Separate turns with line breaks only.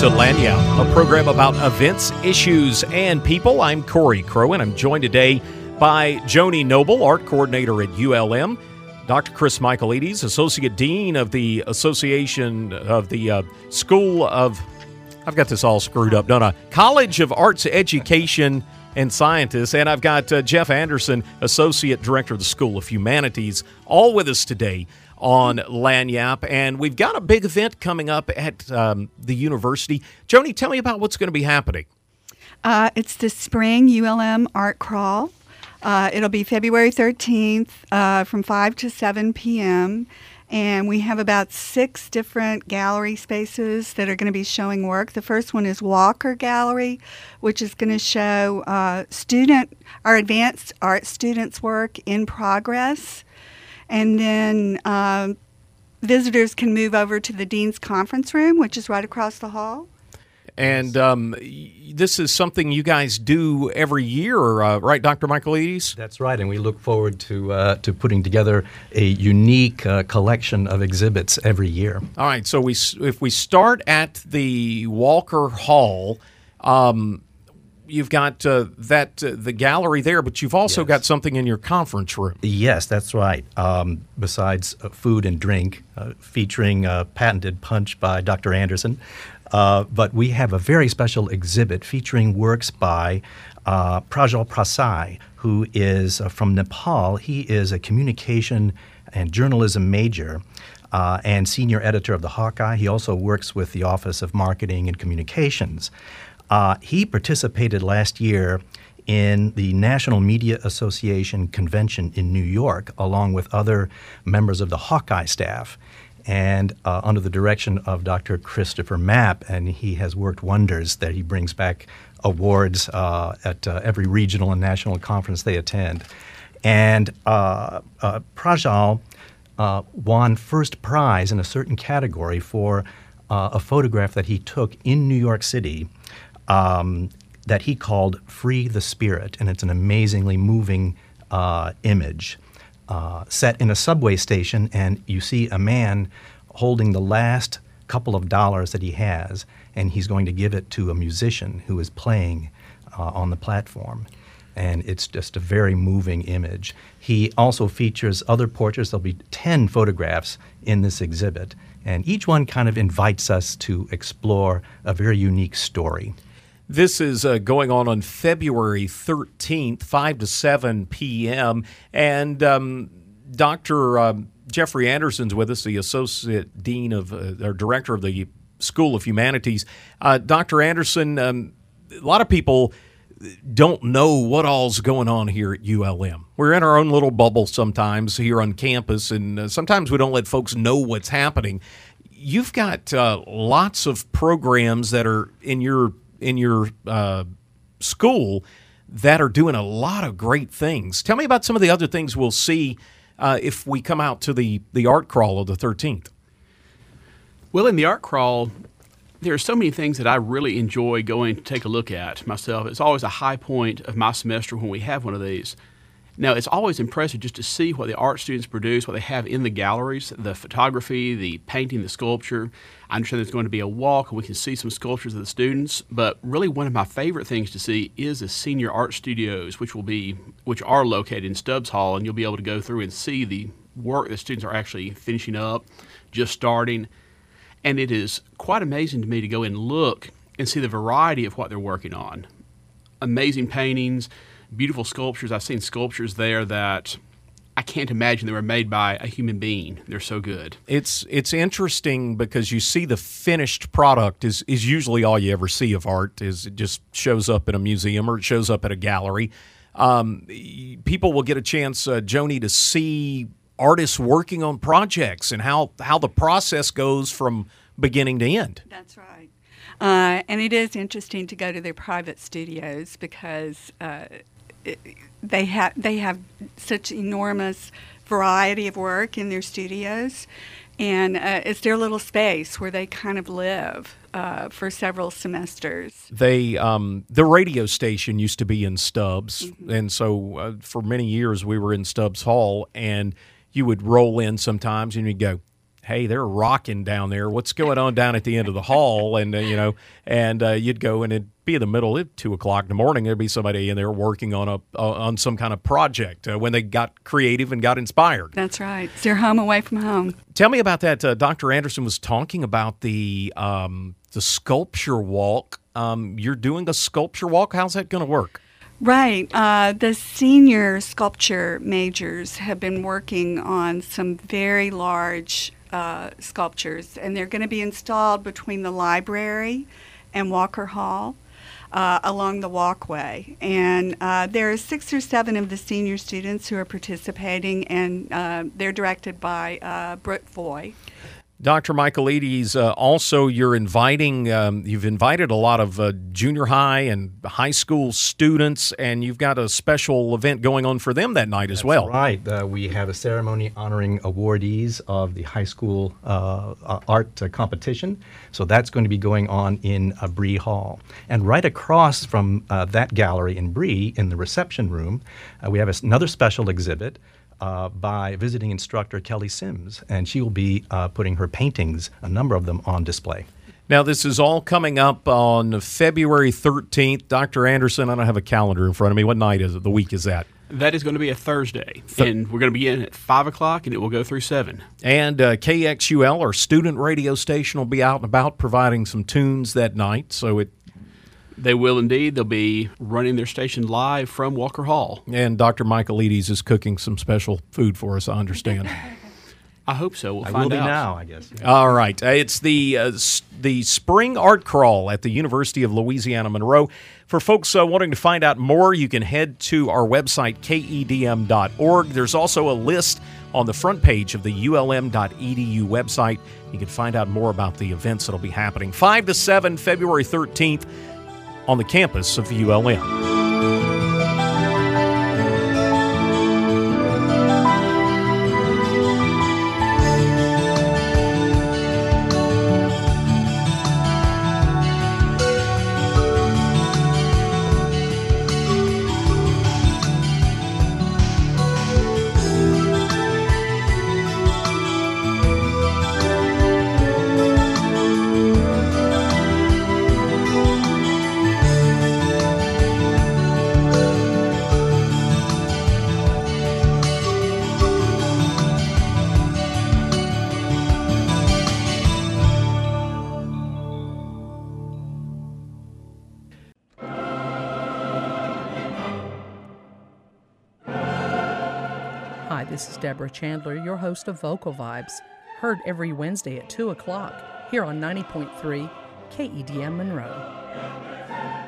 to Lagniappe, a program about events, issues, and people. I'm Corey Crow, and I'm joined today by Joni Noble, art coordinator at ULM, Dr. Chris Michaelides, associate dean of the Association of the School of, I've got this all screwed up, don't I? College of Arts Education and Scientists, and I've got Jeff Anderson, associate director of the School of Humanities, all with us today on Lagniappe, and we've got a big event coming up at the university. Joni, tell me about what's going to be happening.
It's the spring ULM Art Crawl. It'll be February 13th from 5 to 7 p.m., and we have about 6 different gallery spaces that are going to be showing work. The first one is Walker Gallery, which is going to show our advanced art students' work in progress. And then visitors can move over to the Dean's Conference Room, which is right across the hall.
And this is something you guys do every year, right, Dr. Michaelides?
That's right, and we look forward to putting together a unique collection of exhibits every year.
All right, so if we start at the Walker Hall, you've got the gallery there, but you've also got something in your conference room.
Yes, that's right. Besides food and drink, featuring patented punch by Dr. Anderson, but we have a very special exhibit featuring works by Prajal Prasai, who is from Nepal. He is a communication and journalism major and senior editor of the Hawkeye. He also works with the Office of Marketing and Communications. He participated last year in the National Media Association convention in New York, along with other members of the Hawkeye staff, and under the direction of Dr. Christopher Mapp, and he has worked wonders that he brings back awards at every regional and national conference they attend. And Prajal won first prize in a certain category for a photograph that he took in New York City that he called Free the Spirit, and it's an amazingly moving image set in a subway station, and you see a man holding the last couple of dollars that he has, and he's going to give it to a musician who is playing on the platform. And it's just a very moving image. He also features other portraits. There'll be 10 photographs in this exhibit, and each one kind of invites us to explore a very unique story.
This is going on February 13th, 5 to 7 p.m., and Dr. Jeffrey Anderson's with us, the Associate Dean or Director of the School of Humanities. Dr. Anderson, a lot of people don't know what all's going on here at ULM. We're in our own little bubble sometimes here on campus, and sometimes we don't let folks know what's happening. You've got lots of programs that are in your school that are doing a lot of great things. Tell me about some of the other things we'll see if we come out to the art crawl of the 13th.
Well, in the art crawl, there are so many things that I really enjoy going to take a look at myself. It's always a high point of my semester when we have one of these. Now, it's always impressive just to see what the art students produce, what they have in the galleries, the photography, the painting, the sculpture. I understand there's going to be a walk, and we can see some sculptures of the students. But really, one of my favorite things to see is the senior art studios, which are located in Stubbs Hall, and you'll be able to go through and see the work that students are actually finishing up, just starting. And it is quite amazing to me to go and look and see the variety of what they're working on. Amazing paintings, beautiful sculptures. I've seen sculptures there that I can't imagine they were made by a human being. They're so good. It's
interesting because you see the finished product is usually all you ever see of art. Is it just shows up in a museum or it shows up at a gallery. People will get a chance, Joni, to see artists working on projects and how the process goes from beginning to end.
That's right. And it is interesting to go to their private studios because they have such enormous variety of work in their studios, and it's their little space where they kind of live for several semesters.
The radio station used to be in Stubbs, and so for many years we were in Stubbs Hall, and you would roll in sometimes and you'd go, hey, they're rocking down there. What's going on down at the end of the hall? And, you'd go and it'd be in the middle at 2 o'clock in the morning. There'd be somebody in there working on some kind of project when they got creative and got inspired.
That's right. It's your home away from home.
Tell me about that. Dr. Anderson was talking about the sculpture walk. You're doing a sculpture walk. How's that going to work?
Right. The senior sculpture majors have been working on some very large sculptures, and they're going to be installed between the library and Walker Hall along the walkway. And there are 6 or 7 of the senior students who are participating, and they're directed by Brooke Foy.
Dr. Michaelides, also you've invited a lot of junior high and high school students, and you've got a special event going on for them that night as well.
That's right. We have a ceremony honoring awardees of the high school art competition. So that's going to be going on in Bree Hall. And right across from that gallery in Bree, in the reception room, we have another special exhibit by visiting instructor Kelly Sims, and she will be putting her paintings, a number of them, on display.
Now, this is all coming up on February 13th. Dr. Anderson, I don't have a calendar in front of me. What night is it? The week is that?
That is going to be a Thursday, and we're going to begin at 5 o'clock, and it will go through 7.
And KXUL, our student radio station, will be out and about providing some tunes that night, so
They will indeed. They'll be running their station live from Walker Hall.
And Dr. Michaelides is cooking some special food for us, I understand.
I hope so. We'll
I
find
will
out.
be now, I guess. Yeah.
All right. It's the Spring Art Crawl at the University of Louisiana Monroe. For folks wanting to find out more, you can head to our website, kedm.org. There's also a list on the front page of the ulm.edu website. You can find out more about the events that will be happening 5 to 7, February 13th, on the campus of ULM.
Hi, this is Deborah Chandler, your host of Vocal Vibes, heard every Wednesday at 2 o'clock here on 90.3 KEDM Monroe.